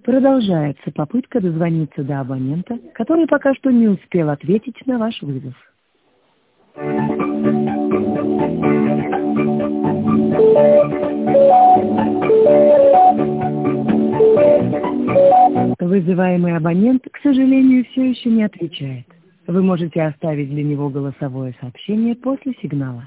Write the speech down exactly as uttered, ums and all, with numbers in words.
Продолжается попытка дозвониться до абонента, который пока что не успел ответить на ваш вызов. Вызываемый абонент, к сожалению, все еще не отвечает. Вы можете оставить для него голосовое сообщение после сигнала.